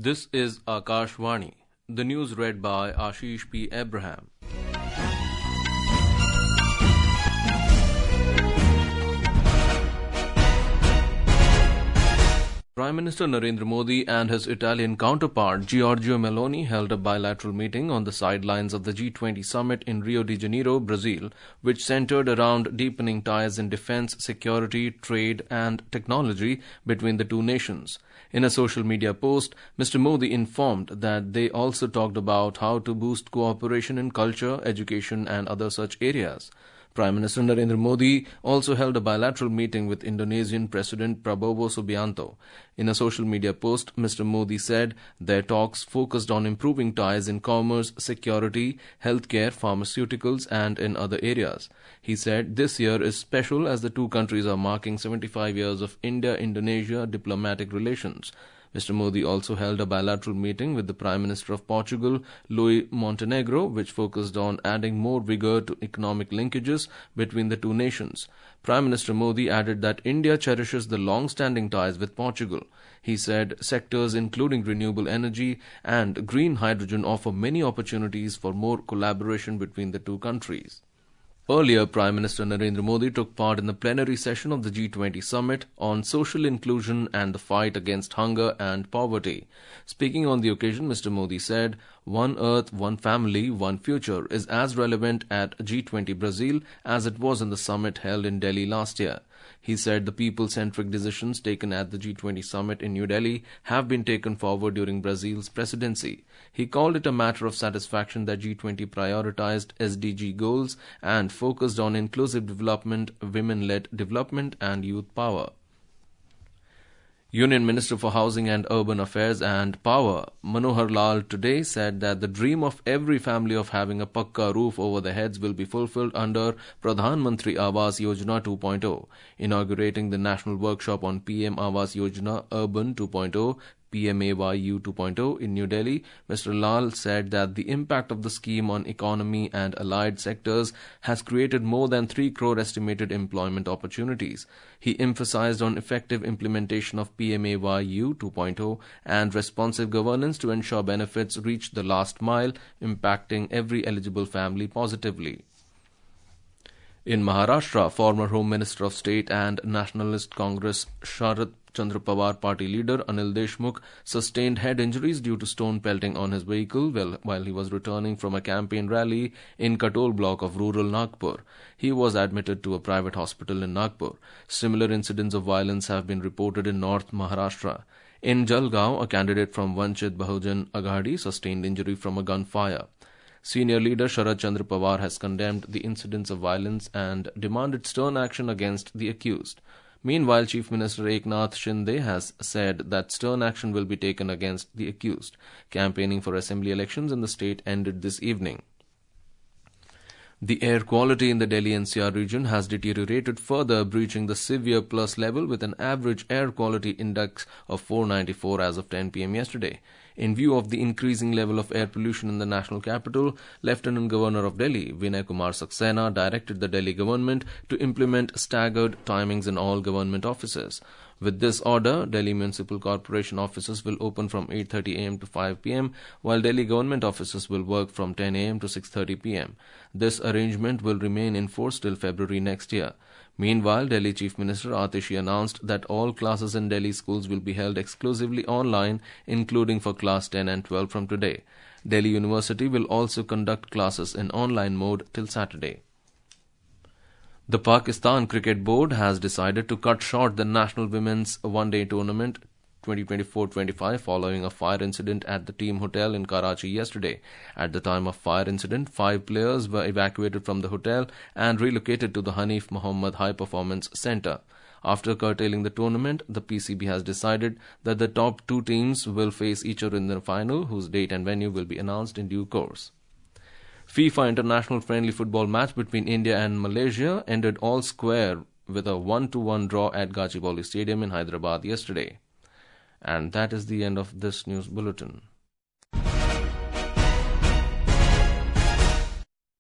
This is Akashvani. The news read by Ashish P. Abraham. Prime Minister Narendra Modi and his Italian counterpart Giorgia Meloni held a bilateral meeting on the sidelines of the G20 summit in Rio de Janeiro, Brazil, which centered around deepening ties in defense, security, trade, and technology between the two nations. In a social media post, Mr. Modi informed that they also talked about how to boost cooperation in culture, education, and other such areas. Prime Minister Narendra Modi also held a bilateral meeting with Indonesian President Prabowo Subianto. In a social media post, Mr. Modi said their talks focused on improving ties in commerce, security, healthcare, pharmaceuticals, and in other areas. He said this year is special as the two countries are marking 75 years of India-Indonesia diplomatic relations. Mr. Modi also held a bilateral meeting with the Prime Minister of Portugal, Luís Montenegro, which focused on adding more vigor to economic linkages between the two nations. Prime Minister Modi added that India cherishes the long-standing ties with Portugal. He said sectors including renewable energy and green hydrogen offer many opportunities for more collaboration between the two countries. Earlier, Prime Minister Narendra Modi took part in the plenary session of the G20 summit on social inclusion and the fight against hunger and poverty. Speaking on the occasion, Mr. Modi said, "One Earth, One Family, One Future" is as relevant at G20 Brazil as it was in the summit held in Delhi last year. He said the people-centric decisions taken at the G20 summit in New Delhi have been taken forward during Brazil's presidency. He called it a matter of satisfaction that G20 prioritized SDG goals and focused on inclusive development, women-led development, and youth power. Union Minister for Housing and Urban Affairs and Power, Manohar Lal, today said that the dream of every family of having a pakka roof over their heads will be fulfilled under Pradhan Mantri Awas Yojana 2.0. Inaugurating the national workshop on PM Awas Yojana Urban 2.0, PMAYU 2.0 in New Delhi, Mr. Lal said that the impact of the scheme on economy and allied sectors has created more than 3 crore estimated employment opportunities. He emphasized on effective implementation of PMAYU 2.0 and responsive governance to ensure benefits reach the last mile, impacting every eligible family positively. In Maharashtra, former Home Minister of State and Nationalist Congress Sharad Chandra Pawar party leader Anil Deshmukh sustained head injuries due to stone pelting on his vehicle while he was returning from a campaign rally in Katol block of rural Nagpur. He was admitted to a private hospital in Nagpur. Similar incidents of violence have been reported in North Maharashtra. In Jalgaon, a candidate from Vanchit Bahujan Aghadi sustained injury from a gunfire. Senior leader Sharad Chandra Pawar has condemned the incidents of violence and demanded stern action against the accused. Meanwhile, Chief Minister Eknath Shinde has said that stern action will be taken against the accused. Campaigning for assembly elections in the state ended this evening. The air quality in the Delhi NCR region has deteriorated further, breaching the severe plus level with an average air quality index of 494 as of 10 p.m. yesterday. In view of the increasing level of air pollution in the national capital, Lieutenant Governor of Delhi, Vinay Kumar Saxena, directed the Delhi government to implement staggered timings in all government offices. With this order, Delhi Municipal Corporation offices will open from 8:30 a.m. to 5 p.m., while Delhi government offices will work from 10 a.m. to 6:30 p.m. This arrangement will remain in force till February next year. Meanwhile, Delhi Chief Minister Atishi announced that all classes in Delhi schools will be held exclusively online, including for class 10 and 12 from today. Delhi University will also conduct classes in online mode till Saturday. The Pakistan Cricket Board has decided to cut short the National Women's One-Day Tournament 2024-25 following a fire incident at the team hotel in Karachi yesterday. At the time of fire incident, 5 players were evacuated from the hotel and relocated to the Hanif Muhammad High Performance Centre. After curtailing the tournament, the PCB has decided that the top 2 teams will face each other in the final, whose date and venue will be announced in due course. FIFA International Friendly Football match between India and Malaysia ended all square with a 1-1 draw at Gachibowli Stadium in Hyderabad yesterday. And that is the end of this news bulletin.